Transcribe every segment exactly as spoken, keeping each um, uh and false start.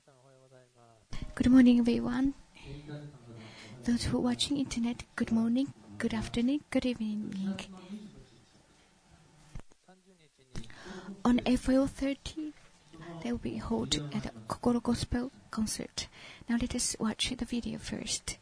Good morning, everyone. Those who are watching internet, good morning, good afternoon, good evening. On April thirtieth, they will be held at the Kokoro Gospel concert. Now let us watch the video first.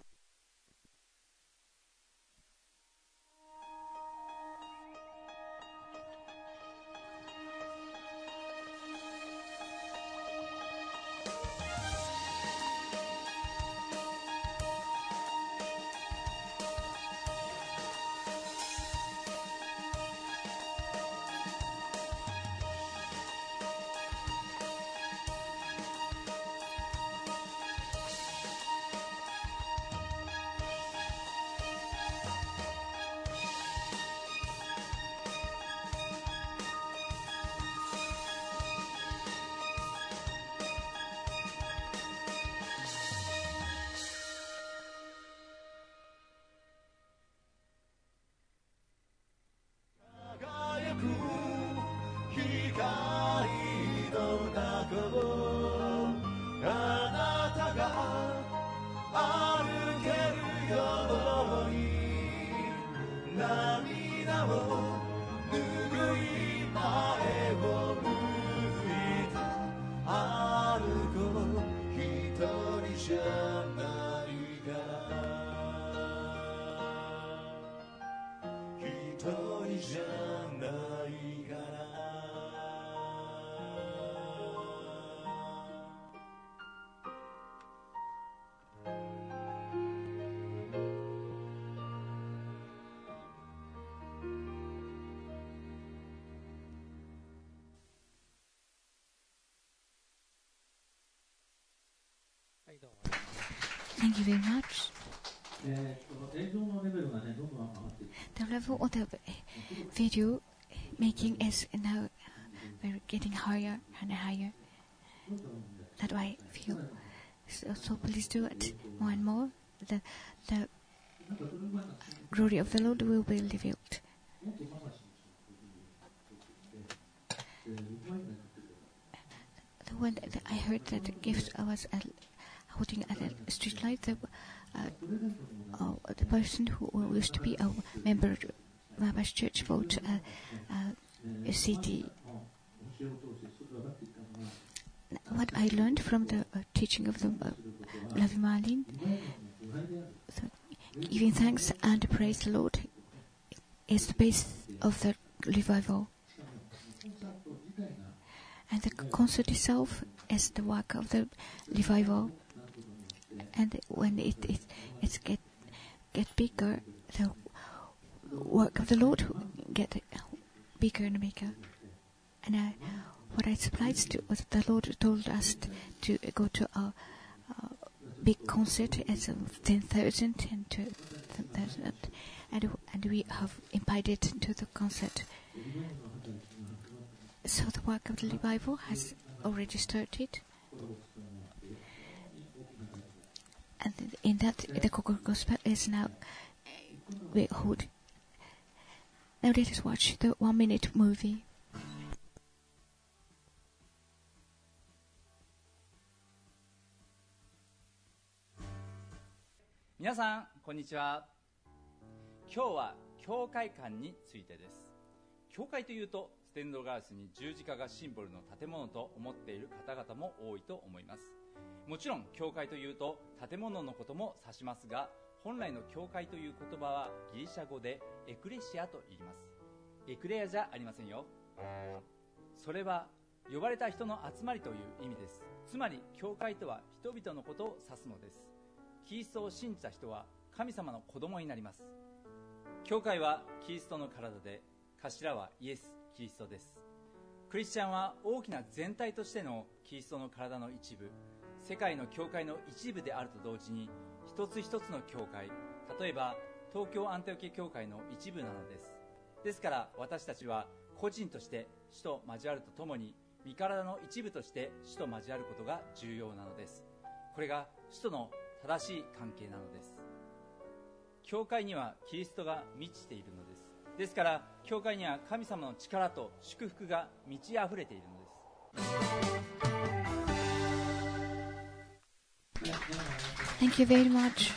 Thank you very much. The level of the video making is now very getting higher and higher. That I feel. So, so please do it more and more. The the glory of the Lord will be revealed. When I heard that the gift I was uh, holding at a street light, the, uh, uh, the person who used to be a member of Maba's church bought a, a, a C D. What I learned from the uh, teaching of the uh, Ravi Marlin, so giving thanks and praise the Lord is the base of the revival. And the concert itself is the work of the revival. And when it it it's get get bigger, the work of the Lord get bigger and bigger. And I, what I supplied to was the Lord told us to go to a, a big concert as of ten thousand and to ten thousand, and and we have invited to the concert. So the work of the revival has already started, and in that the Kokoro Gospel is now we hold. Now let us watch the one-minute movie. 皆さんこんにちは。今日は教会観についてです。教会というとステンドガラスに十字架がシンボルの建物と思っている方々も多いと思います。もちろん教会というと建物のことも指しますが、本来の教会という言葉はギリシャ語でエクレシアと言います。エクレアじゃありませんよ。それは呼ばれた人の集まりという意味です。つまり教会とは人々のことを指すのです。キリストを信じた人は神様の子供になります。教会はキリストの体で、頭はイエス・キリストです。クリスチャンは大きな全体としてのキリストの体の一部、世界の教会の一部であると同時に、一つ一つの教会、例えば東京アンテオケ教会の一部なのです。ですから私たちは個人として主と交わるとともに、身体の一部として主と交わることが重要なのです。これが主との正しい関係なのです。教会にはキリストが満ちているのです。ですから教会には神様の力と祝福が満ち溢れているのです。 Thank you very much.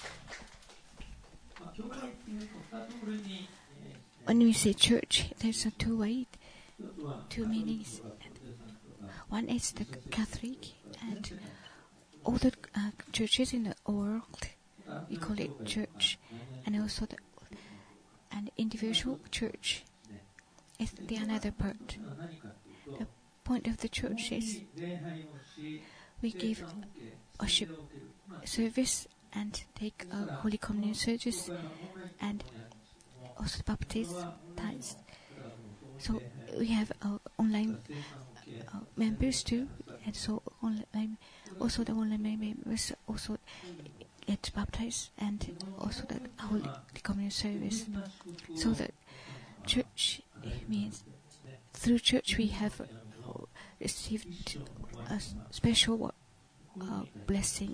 When we say church, there's a two way, two meanings. One is the Catholic, and all the uh, churches in the world, we call it church, and also the an individual church is the another part. The point of the church is we give worship service and take a Holy Communion service and also baptism times. So we have our online uh, members too, and so online, also the online members also get baptized and also the Holy Communion service. So the church means through church we have received a special uh, blessing.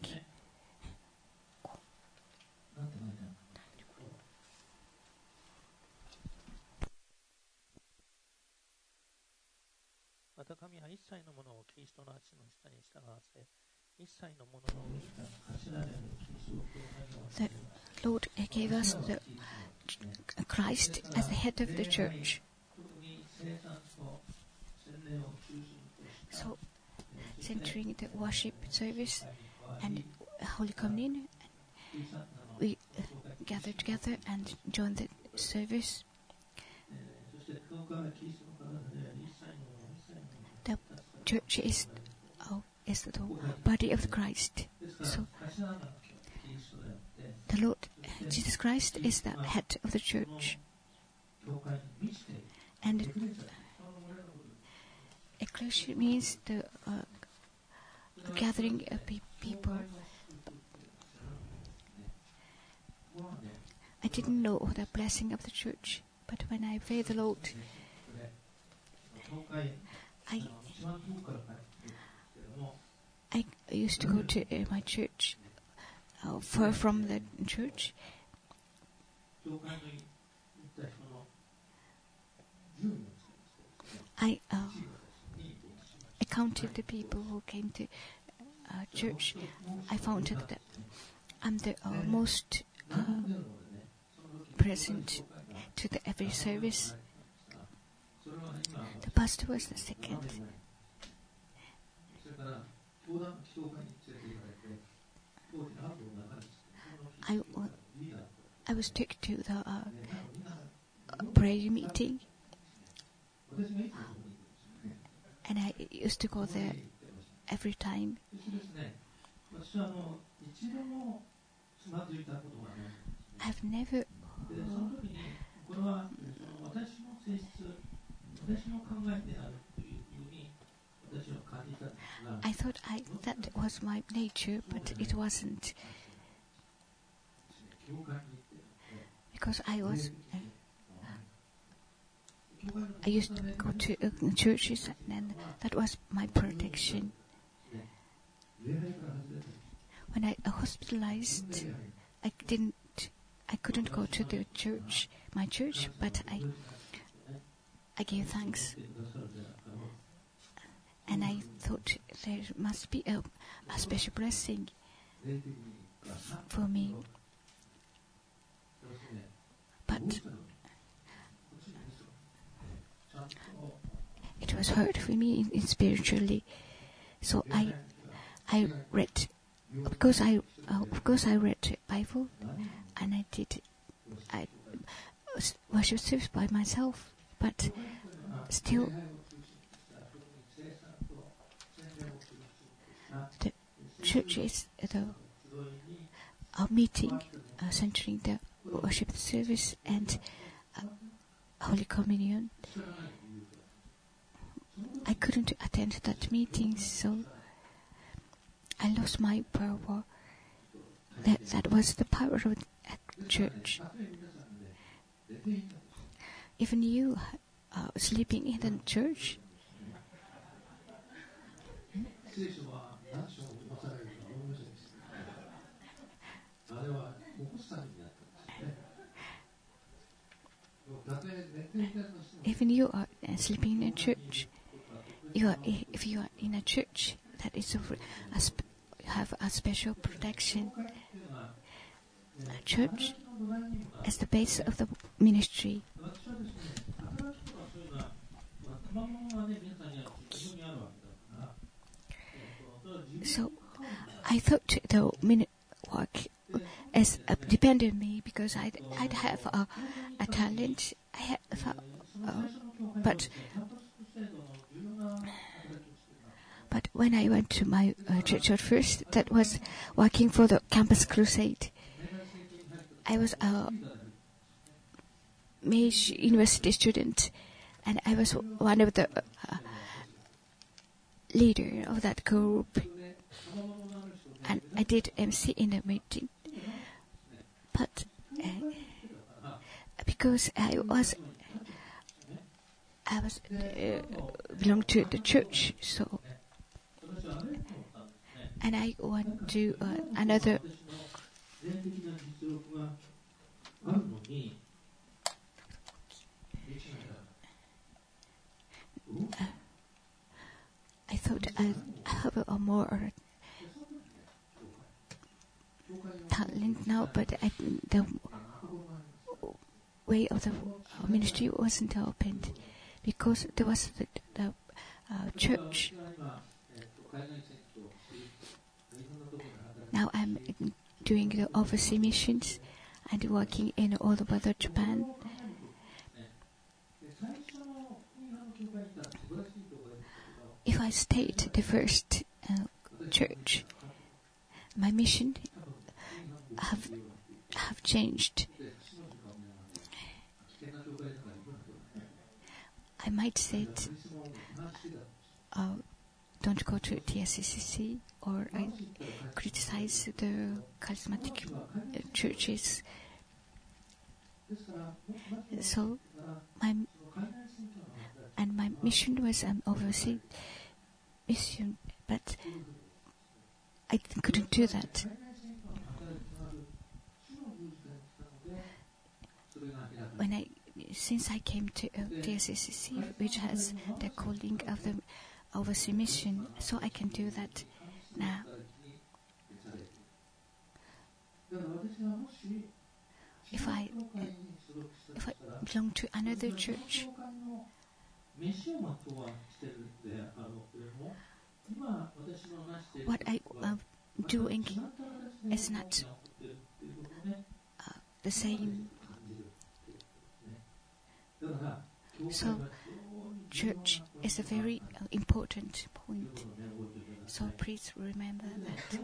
また神は一切のものをキリストの足の下に従わせ、一切のものの上から頭であるキリストを教会の The Lord gave us the Christ as the head of the church. So, centering the worship service and Holy Communion, we uh, gather together and join the service. The church is, oh, is the body of Christ. So, the Lord Jesus Christ is the head of the church. And ecclesia means the uh, gathering of pe- people. I didn't know the blessing of the church, but when I obeyed the Lord, I, I used to go to uh, my church, uh, far from the church. I, uh, I counted the people who came to uh, church. I found that I'm the uh, most uh, present to the every service. The pastor was the second. I, uh, I was took to the uh, prayer meeting, and I used to go there every time. I've never I thought I that was my nature, but it wasn't, because I was uh, I used to go to uh, churches, and that was my protection. When I uh, hospitalized, I didn't, I couldn't go to the church, my church, but I, I gave thanks, and I thought there must be a, a special blessing for me. But it was hard for me in, in spiritually, so I, I read, because I, uh, of course I read the Bible, and I did, I worship service by myself, but still, the church is the our meeting, uh, centering the worship service and uh, Holy Communion. I couldn't attend that meeting, so I lost my power. That that was the power of the church. Even you uh, sleeping in the church. Even you are uh, sleeping in a church. You are, if you are in a church that is of a sp- have a special protection. A church is the base of the ministry. So I thought the minute work is uh, depended on me because I'd, I'd have a, a talent. I have, uh, but but when I went to my uh, church at first, that was working for the campus crusade. I was a Meiji University student, and I was one of the uh, leader of that group. And I did M C in the meeting, but uh, because I was I was uh, belonged to the church, so and I went to uh, another. Uh, I thought I have a more talent now, but I, the way of the ministry wasn't opened because there was the, the uh, church. Now I'm doing the overseas missions and working in all over the Japan. If I stayed the first uh, church, my mission have have changed. I might say, it, uh, don't go to T S C C C, or I criticize the charismatic uh, churches. So my and my mission was um, overseas mission, but I couldn't do that. When I, since I came to uh, T S C C C, which has the calling of the overseas mission, so I can do that now. If I uh, if I belong to another church, what I am uh, doing is not uh, the same. So, church is a very uh, important point. So please remember that.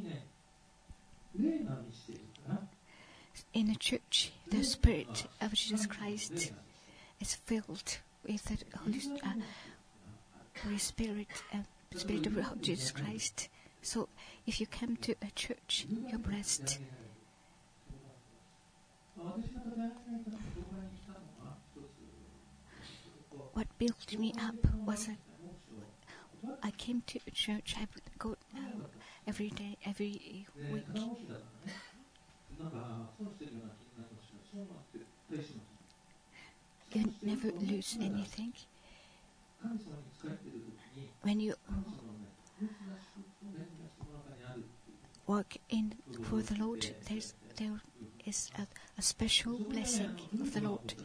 In a church, the Spirit of Jesus Christ is filled with the Holy, uh, Holy Spirit and uh, Spirit of Jesus Christ. So, if you come to a church, you're blessed. What built me up was that I came to a church. I would go uh, every day, every week. You never lose anything. When you work in for the Lord, there's, there is a, a special blessing of the Lord.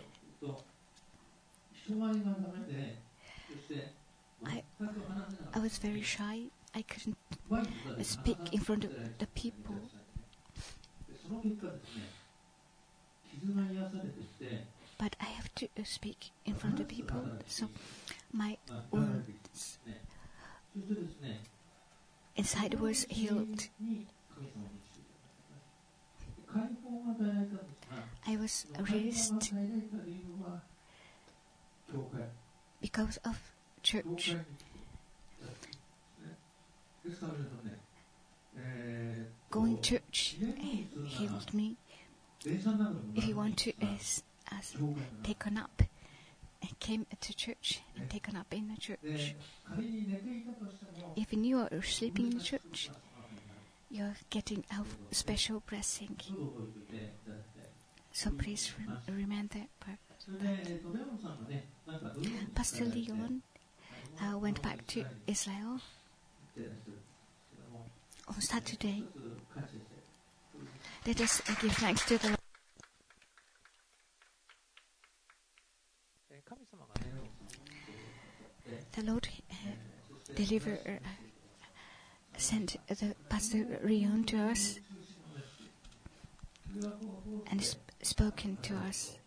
I, I was very shy. I couldn't speak in front of the people. But I have to speak in front of people, so my wounds inside was healed. I was released because of church. Going to church healed me. If you want to uh, uh, take a nap, I came to church and take a nap in the church. Even you are sleeping in the church, you are getting a special blessing. So please re- remember that. Pastor Leon uh, went back to Israel on Saturday. Let us uh, give thanks to the Lord. えー神様がね、 The Lord uh, deliver, uh, sent the Pastor Rion to us and sp- spoken to us.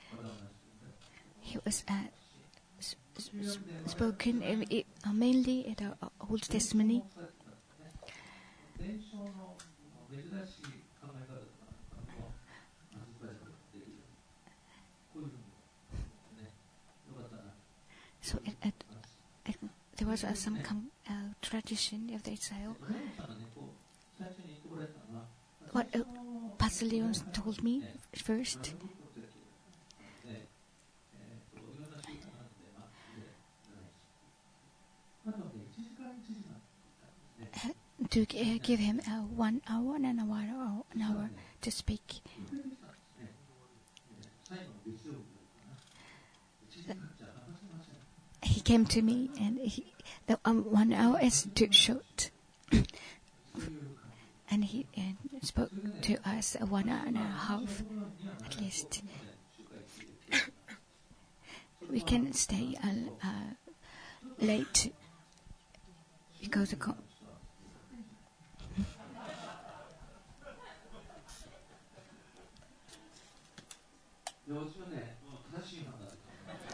He was uh, s- s- spoken uh, it- uh, mainly in the Old Testament. 伝承の珍しい考え方とかを預かることができる。こういうふうにね、よかったな。 So it, it, it, there was uh, some com- uh, tradition of the Israel. レオンさんがね、こう最初に言ってこられたのは、 What uh, Pastor Leon told me first. えーといろんな習慣があって、まあ、でないし。あとね、いちじかんいちじかん。 To uh, give him uh, one hour and an hour, or an hour to speak. He came to me and he, the um, one hour is too short. And he uh, spoke to us uh, one hour and a half at least. We can stay uh, uh, late because the co- 幼稚はね、正しい判断だと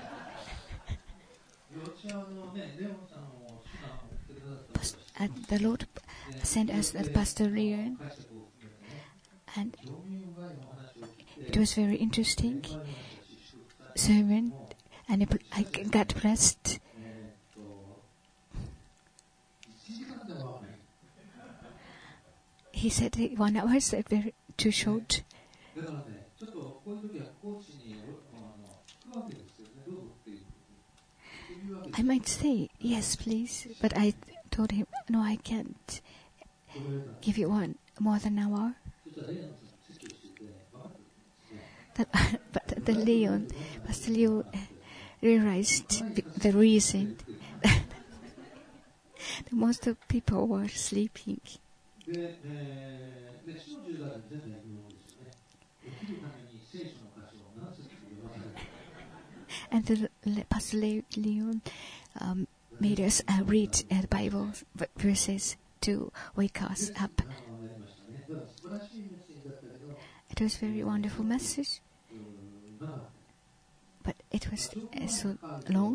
思う。幼稚はあのね、レオンさんを主が送ってくださったこと and the Lord sent us the Pastor Leon, and it was very interesting sermon, and it, I got blessed. He said that one hour is uh, very too short. だからね、ちょっとこういう時はコーチにあの聞くわけですよね、どうぞっていう。そういうわけで I might say, yes, please, but I told him, no, I can't give you one more than an hour. そしたらレオンさん説教してて、分かってるんですね。 That, but the Leon, Pastor Leon, uh, realized the reason that most of people were sleeping. で、えー、で、主の十代に全体のですよね。生きるために聖書の箇所を何節読まされる。 And the, the Pastor Leon um, made us uh, read uh, the Bible v- verses to wake us up. It was a very wonderful message, but it was uh, so long.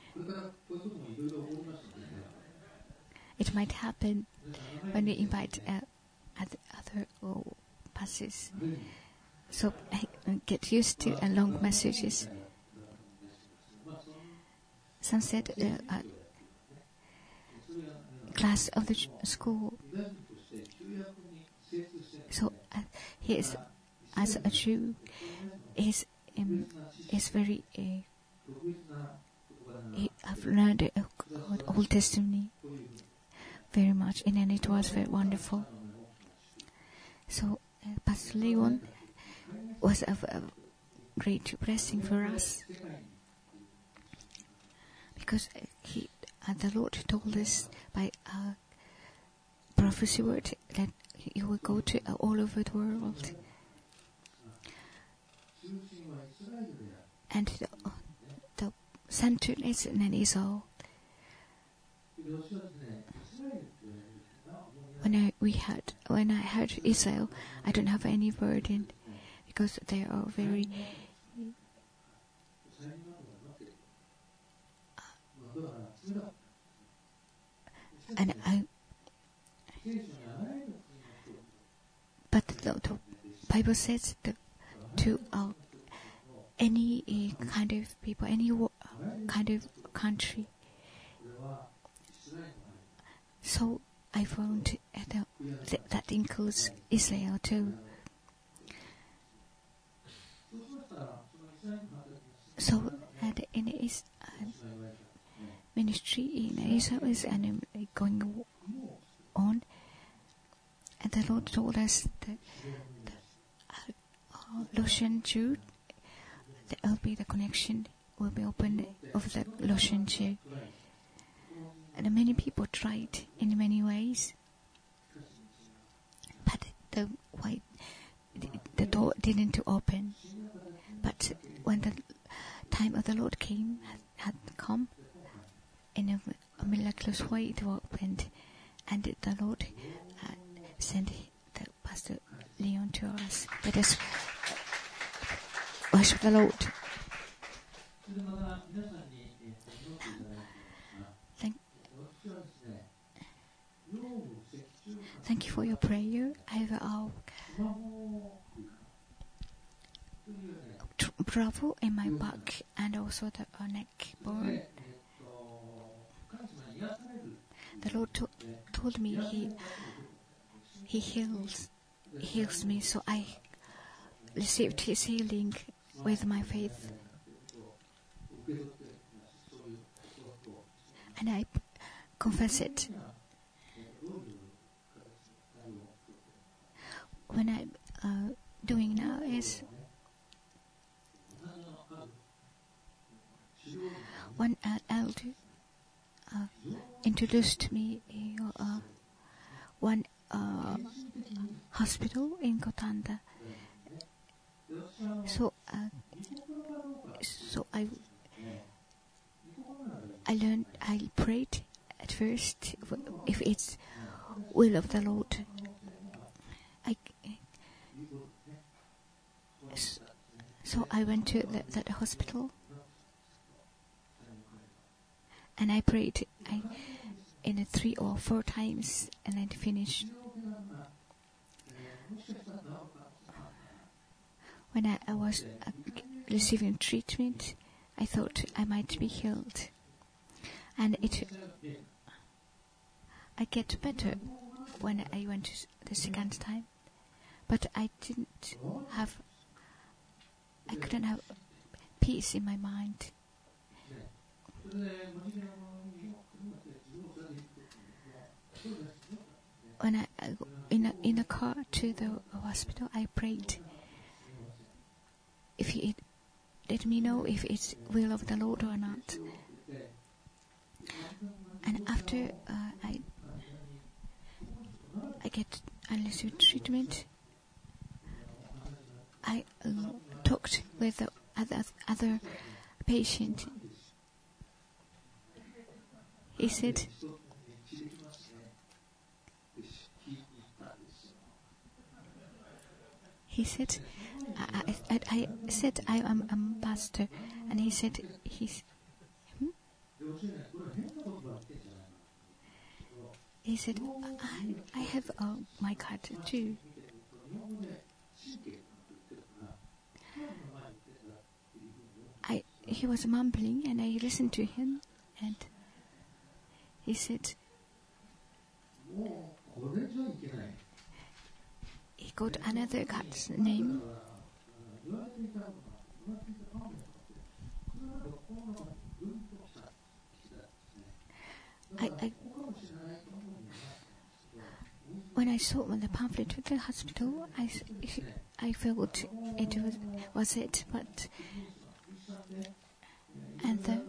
It might happen when we invite uh, other oh, pastors. So I uh, get used to uh, long messages. Some said uh, uh, class of the ch- school. So uh, he is, as a Jew, is um, is very. Uh, he have learned uh, Old Testament very much, and then it was very wonderful. So uh, Pastor Leon was a, a great blessing for us, because uh, he, uh, the Lord told us by a prophecy word that he will go to uh, all over the world, and the, uh, the center is in Israel. When I we had when I heard Israel, I don't have any burden, because they are very. Uh, and I. But the, the Bible says that to uh, any uh, kind of people, any uh, kind of country. So I found uh, the, th- that includes Israel too. So uh, in his uh, ministry in Israel is um, going on, and the Lord told us that the uh, uh, Lucian Jew, there will be the connection will be opened of the Lucian Jew. And many people tried in many ways. the why the door didn't open. But when the time of the Lord came, had, had come, in a, a miraculous way it opened, and the Lord uh, sent the Pastor Leon to us. Let us worship the Lord. Thank, thank you for your prayer. I have a trouble in my back and also the uh, neck bone. The Lord to- told me He He heals heals me, so I received His healing with my faith, and I confess it. When I'm uh, doing now is one uh, elder uh, introduced me uh, uh, one uh, hospital in Kotanda. So, uh, so I I learned. I prayed at first if it's will of the Lord. I so I went to the, that hospital. And I prayed I, in a three or four times, and I finished. When I, I was uh, receiving treatment, I thought I might be healed, and it. I get better when I went to the second time, but I didn't have. I couldn't have peace in my mind. When I, I in a, in a car to the hospital, I prayed. If He let me know if it's will of the Lord or not. And after uh, I I get I receive treatment, I uh, talked with the other other patient. He said, he said, I, I, I said I am a pastor, and he said, he's, hmm? He said, I, I have uh, my card too. I, he was mumbling, and I listened to him, and he said, he got another card's name. I, I, when I saw the pamphlet at the hospital, I, I felt it was, was it, but and the,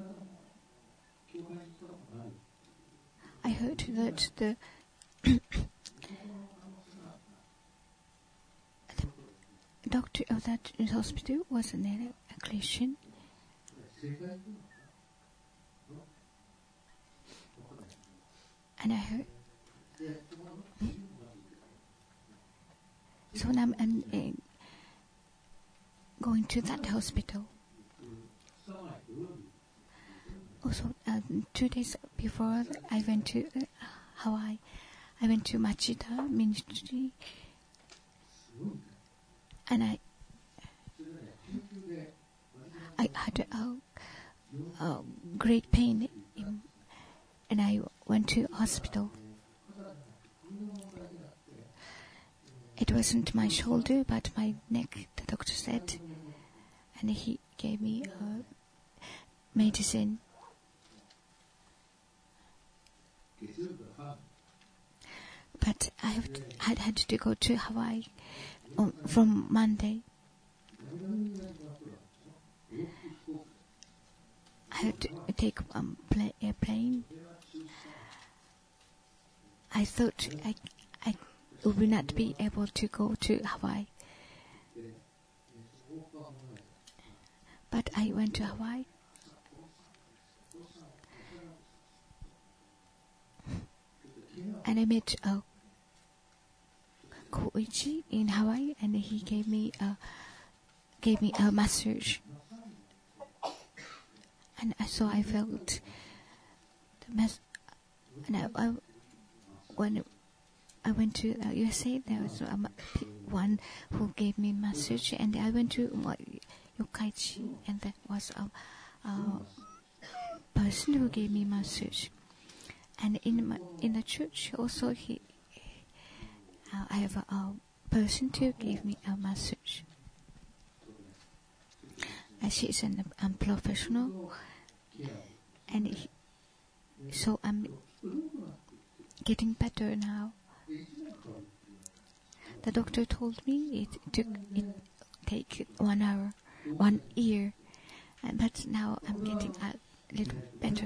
I heard that the the doctor of that hospital was an a Christian. And I heard. So now I'm, I'm uh, going to that hospital. Also, uh, two days before, I went to uh, Hawaii. I went to Machida Ministry, and I I had a, a great pain, in, and I went to hospital. It wasn't my shoulder, but my neck, the doctor said, and he gave me uh, medicine. But I have to, had had to go to Hawaii um, from Monday. I had to take um, pla- airplane. I thought I, I, will not be able to go to Hawaii. But I went to Hawaii. And I met uh, Koichi in Hawaii, and he gave me a gave me a massage. And so I felt the mass. And I, I, when I went to uh, U S A, there was um, one who gave me massage, and I went to uh, Yokkaichi, and that was a, a person who gave me massage. And in my, in the church also, he uh, I have a, a person who gave me a massage. Uh, she is an um, professional, and he, so I'm getting better now. The doctor told me it took it take one hour, one year, and but now I'm getting a little better.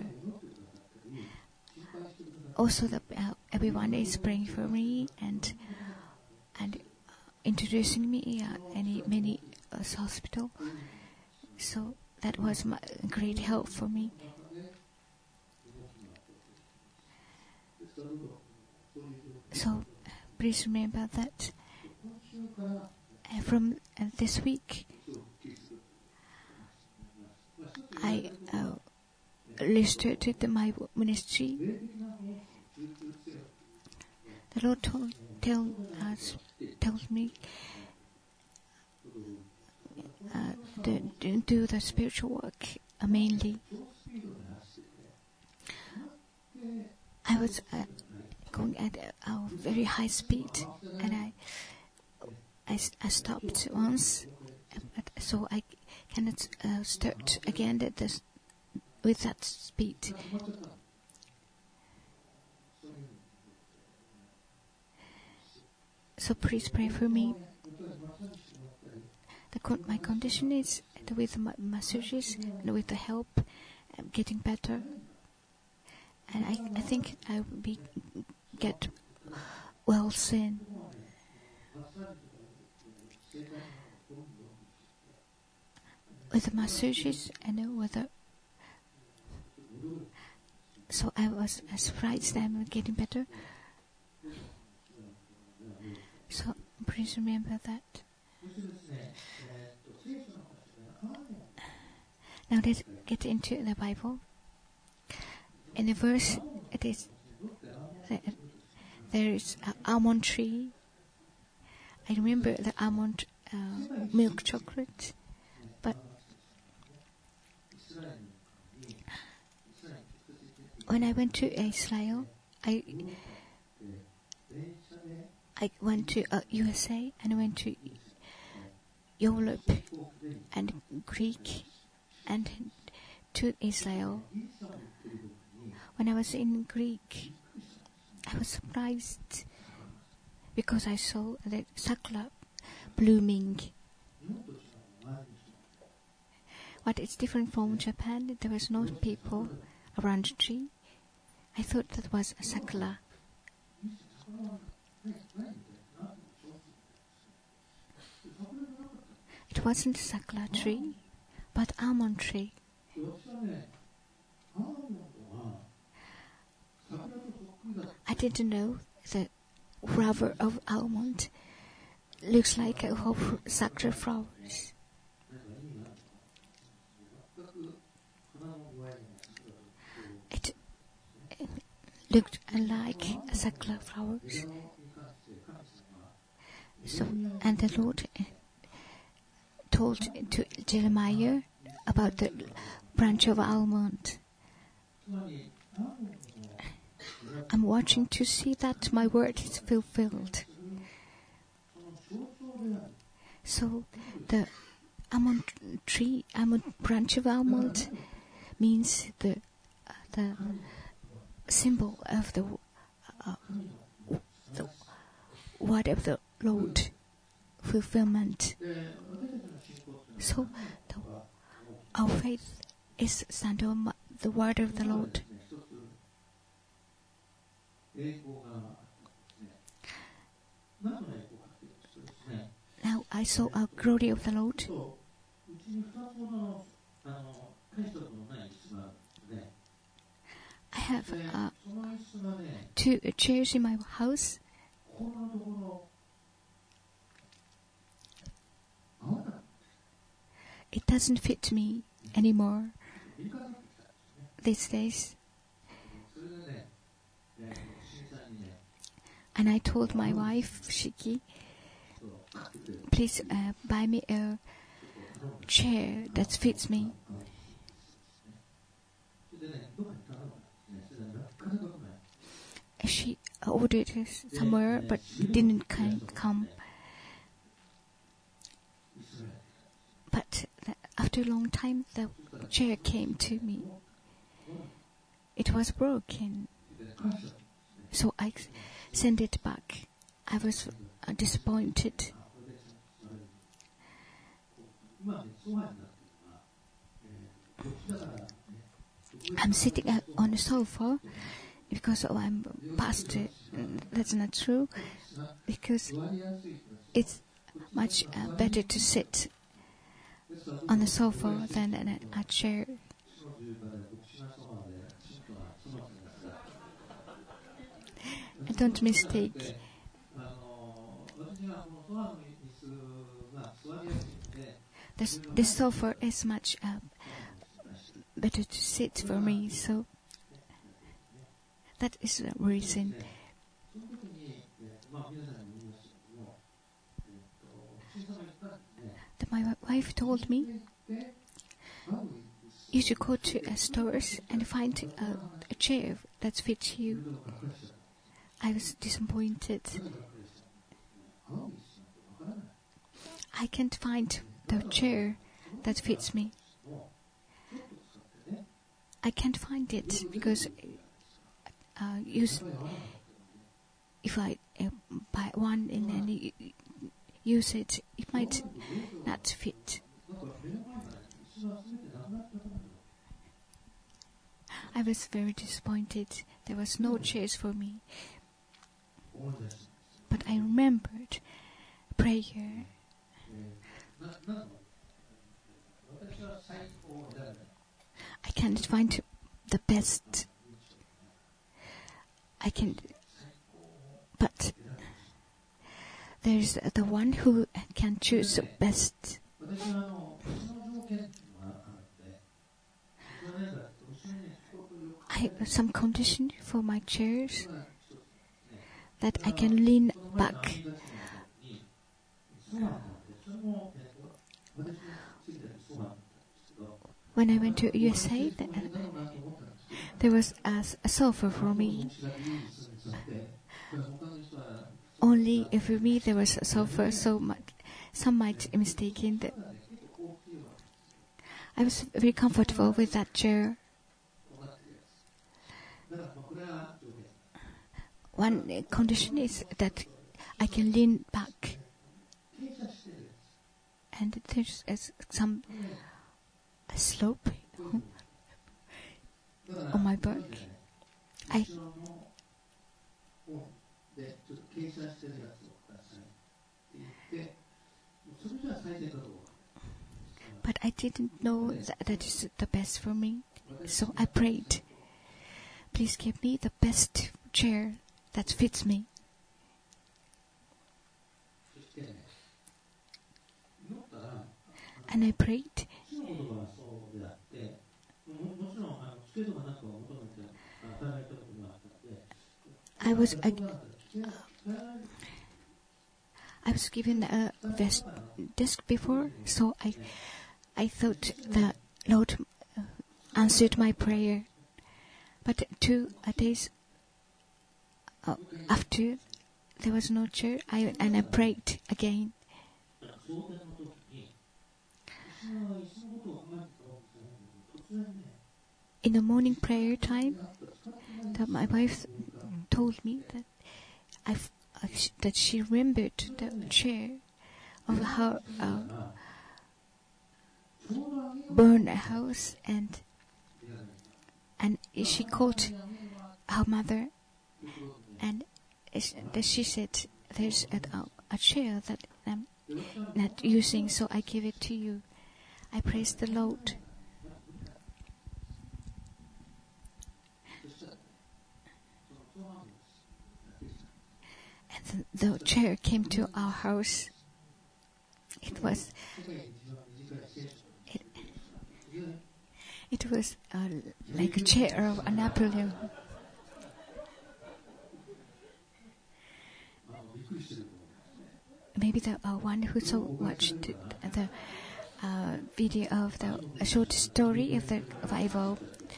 Also, the, uh, everyone is praying for me and and uh, introducing me uh, any many uh, hospital. So that was my great help for me. So please remember that uh, from uh, this week I uh, restricted my ministry. The Lord told tell us tells me uh, to, to do the spiritual work uh, mainly. I was uh, going at a, a very high speed, and I, I, I stopped once, but so I cannot uh, start again at this, with that speed. So please pray for me. The con- my condition is with my massages and with the help, I'm getting better. And I, I think I will be get well soon. With the massages and with the so I was surprised that I'm getting better. So please remember that. Now let's get into the Bible. In the verse, it is there is an almond tree. I remember the almond uh, milk chocolate, but when I went to Israel, I I went to uh, U S A and I went to Europe and Greek and to Israel. When I was in Greek, I was surprised because I saw the sakura blooming. But it's different from Japan. There was no people around the tree. I thought that was a sakura. It wasn't a sakura tree, but almond tree. I didn't know the flower of almond looks like a whole sakura flowers. It, it looked like a sakura flowers. So, and the Lord told to Jeremiah about the branch of almond. I'm watching to see that my word is fulfilled. So the almond tree, almond branch of almond means the uh, the symbol of the uh, the word of the Lord fulfillment. So the, our faith is stand on the word of the Lord. 何の役をかけるとですね、 Now I saw a glory of the Lord. とうちにふたつほどのあの返したことのない椅子があるんですね。 I have で uh, その椅子がね、 two chairs in my house. ここのところ合わなかった。 It doesn't fit me anymore 敏感になってきたんですね。 these days. それでね、えー、新さんにね、 And I told my wife, Shiki, そう買ってくれる please uh, buy me a chair that fits me. それでね、どっかに頼むんですね。それでなかなか来ない。 She ordered it somewhere, but it didn't ki- come. 椅子が But the, after a long time, the chair came to me. It was broken, でね、返しちゃったんですね。 so I sent it back. I was uh, disappointed. あ、これでそれ今ね、ソファになってるのは、えー、こっちだからね、 I'm sitting uh, on the sofa because oh, I'm past it. That's not true. Because 座りやすい人たち it's much uh, better to sit on the sofa than in a, a chair. のというかね、特殊なソファで、シートはその人ですが、 Don't mistake. で、あの私がこのソファの椅子が座りやすいので、 This, this sofa is much uh, better to sit for me, so that is the reason. その時に、えー、まあ皆さんに言いましたけども、えっと、新さんが言ったんですね。 That my wife told me で、合う椅子 you should go to a stores and find a, a chair that fits い you. ろいろばっかりした。 I was disappointed. なぜばっかりしたの？合う椅子なんてわからない。 I can't find the chair that fits me. もうちょっと使ってね、 I can't find it because uh, use, それは合わなかった。 if I uh, buy one and then y- use it, it might not fit. なんか目の前から椅子が全てなくなったからだ。 I was very disappointed. There was no chairs for me. 思い出したんです。 But I remembered prayer. えー、な、なんだろう。私は最高である。 I can't find the best. I can, but there's the one who can choose the best. 私はあの、その条件っていうのがあるので、それは何かというと、後ろにね、ちょっとよく I have some condition for my chairs それが一つね、 that I can lean この前の back. アメリカ人の方に、ソファーがあって、それも、えっと、私についてるソファーだったんですけど、 When I went to U S A, こ th- れだろうなと思ったんですけど、 there was a, a sofa for me. 私がいい椅子に座って、これ他の人は、 Only for me there was a sofa, so much, some might mistake that ただね、結構大きいわけです。 I was very comfortable with that chair. こうなってるやつ。だから、まあ、これは条件。 One uh, condition is that I can lean back, 傾斜してるやつ。 and there's uh, some a slope だから on my back. I 後ろの方でちょっと傾斜してるやつをくださいって言って、それじゃあ最善かどうか。 but I didn't know that that is the best for me, so I prayed. Please give me the best chair that fits me. そしてね、祈ったら、 And I prayed. 主の言葉はそうであって、ももちろんあの机とかなんかを求めて働いたことがあったので、 I was uh, 聞かれる I was given a vest desk before, so I I thought the Lord uh, answered my prayer. But two uh, days uh, after, there was no chair, I, and I prayed again. 相談の時に、私は椅子のことを考えてたわけじゃないんだけど、突然ね、 In the morning prayer time, that my wife told me that I f- uh, sh- that she remembered the chair of her uh, burned house, and and she called her mother, and sh- that she said there's a, a chair that I'm not using, so I give it to you. I praise the Lord. And the, the chair came to our house. It was it, it was uh, like a chair of a Napoleon. Maybe the uh, one who saw watched the, the uh, video of the a short story of the Bible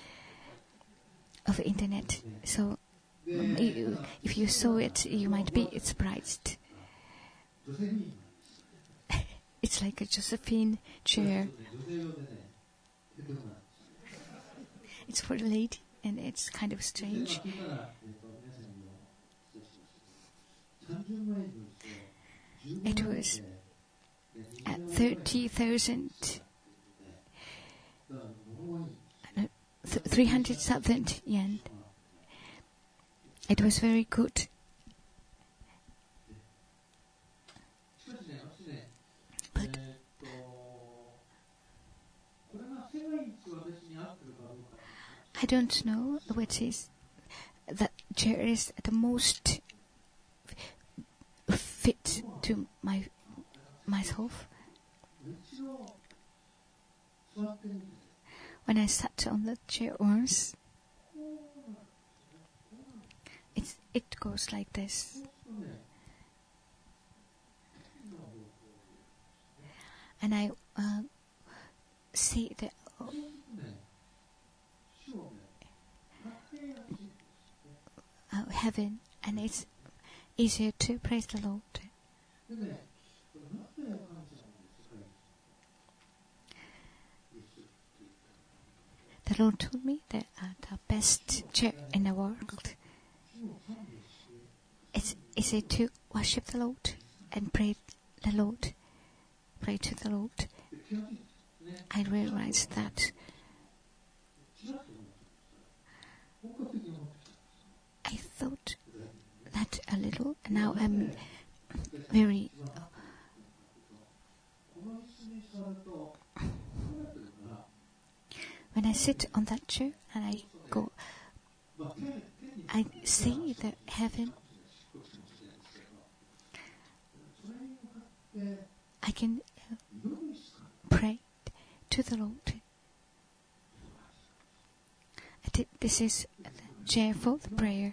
of the internet. So um, you, if you saw it, you might be surprised. It's like a Josephine chair. It's for a lady, and it's kind of strange. It was at thirty thousand, uh, three hundred thousand yen. It was very good. But I don't know which is that chair is the most fit to my myself. When I sat on the chair once, it's, it goes like this. And I uh, see the uh, uh, heaven, and it's easier to praise the Lord. The Lord told me that uh, the best chair in the world is, is it to worship the Lord and pray the Lord, pray to the Lord. I realized that I thought that a little. Now I'm very when I sit on that chair and I go, I see the heaven. I can uh, pray to the Lord. I think this is the chair for the prayer.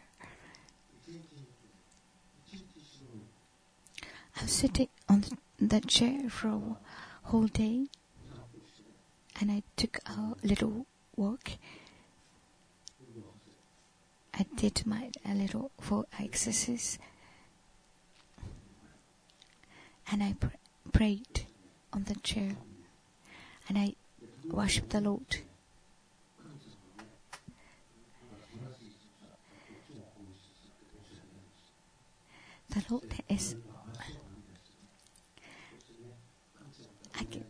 I was sitting on that chair for a whole day, and I took a little walk. I did my a little for exercise, and I pr- prayed on the chair, and I worshiped the Lord. The Lord is. I can,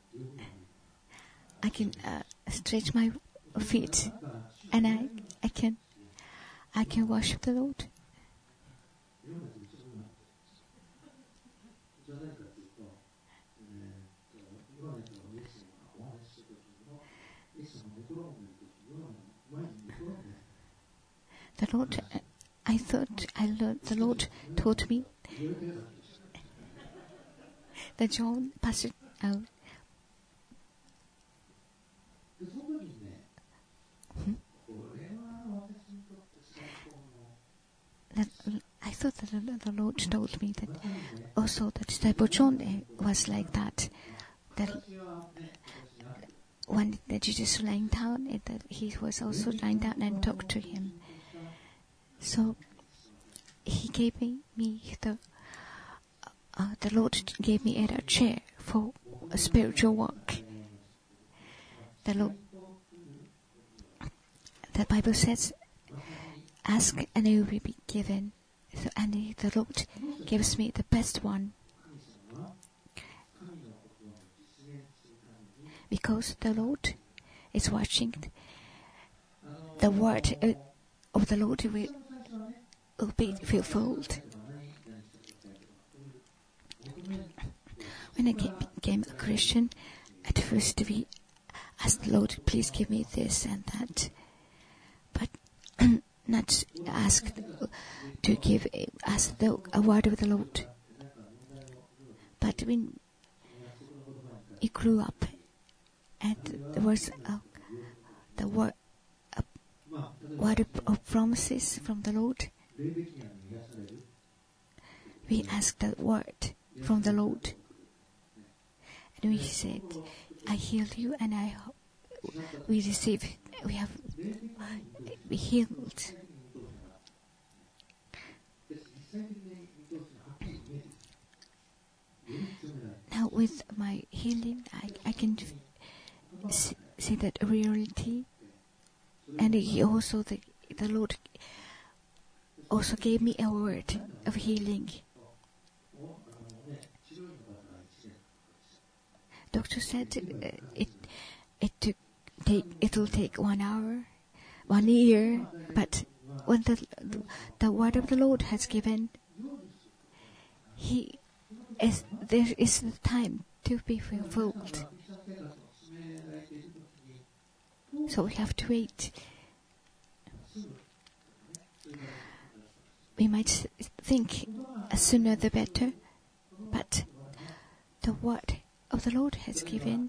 I can uh, stretch my feet, and I, I can, I can worship the Lord. The Lord, uh, I thought, I learned, the Lord taught me that John passed out. Hmm? That, I thought that the, the Lord told me that also that disciple John was like that. That when that Jesus was lying down, it, that he was also lying down and talked to him. So he gave me, me the uh, the Lord gave me a chair for a spiritual walk. The Lord, the Bible says, "Ask and it will be given." So, and the Lord gives me the best one, because the Lord is watching. The word of the Lord will, will be fulfilled. When I became a Christian, at first we asked the Lord, please give me this and that. But not asked to give, ask the, a word of the Lord. But when you grew up, and there was a, the word, a word of, of promises from the Lord, we asked the word from the Lord. And we said, I heal you, and I we receive, we have we healed. Now with my healing, I, I can see, see that reality, and he also the the Lord also gave me a word of healing. Doctor said uh, it it took take it'll take one hour, one year, but when the the word of the Lord has given, He is there is the time to be fulfilled. So we have to wait. We might think sooner the better, but the word of the Lord has given,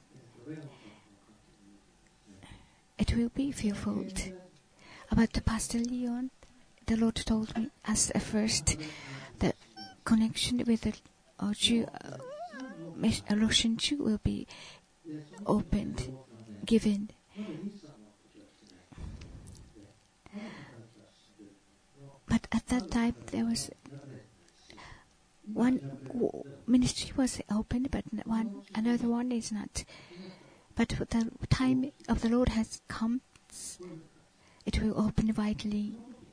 it will be fulfilled. About the Pastor Leon, the Lord told me as at first the connection with the uh, Jew, uh, Russian Jew will be opened, given. But at that time there was one ministry was opened, but one another one is not. But the time of the Lord has come; it will open widely.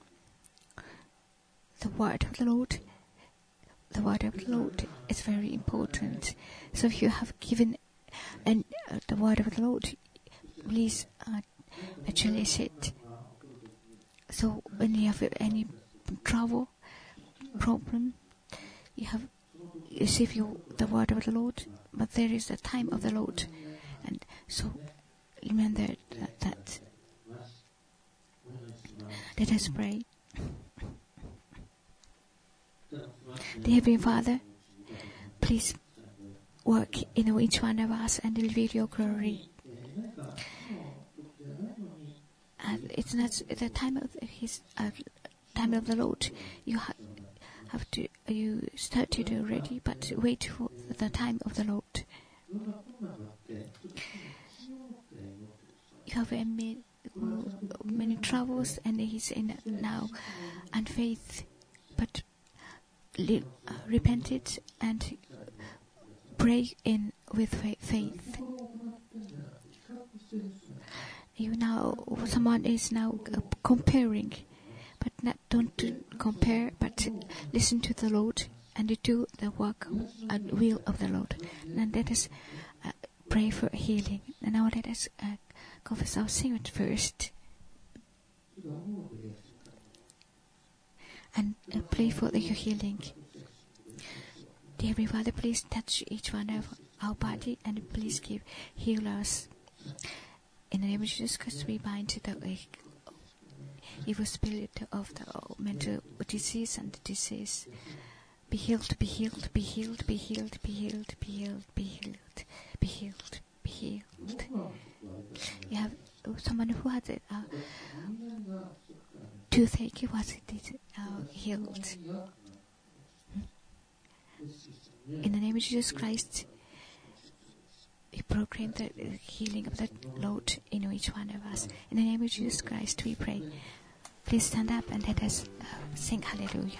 The word of the Lord, the word of the Lord is very important. So if you have given and uh, the word of the Lord, please uh, cherish it. So when you have any trouble, problem, you have received your, the word of the Lord, but there is the time of the Lord, and so remember that. that. Let us pray. Dear Heavenly Father, please work in each one of us and reveal your glory. And it's not the time of His uh, time of the Lord. You ha- have to you started already, but wait for the time of the Lord. You have many, many troubles, and He's in now unfaith, but li- uh, repented and pray in with faith. You now, someone is now comparing, but not don't compare, but listen to the Lord and do the work and will of the Lord. And let us uh, pray for healing. And now let us uh, confess our sin first, and uh, pray for the healing. Dear Heavenly Father, please touch each one of our body and please give heal us. In the name of Jesus Christ, we bind the uh, evil spirit of the uh, mental disease and disease. Be healed, be healed, be healed, be healed, be healed, be healed, be healed, be healed, be healed. You have someone who had a uh, toothache, was it uh, healed? In the name of Jesus Christ, we proclaim the healing of the Lord in each one of us. In the name of Jesus Christ, we pray. Please stand up and let us uh, sing Hallelujah.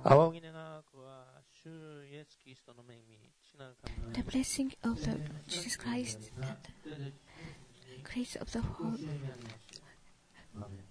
아와 은혜가 그와 주 예수 그리스도의 명이 친한 The blessing of the Jesus Christ and the grace of the Holy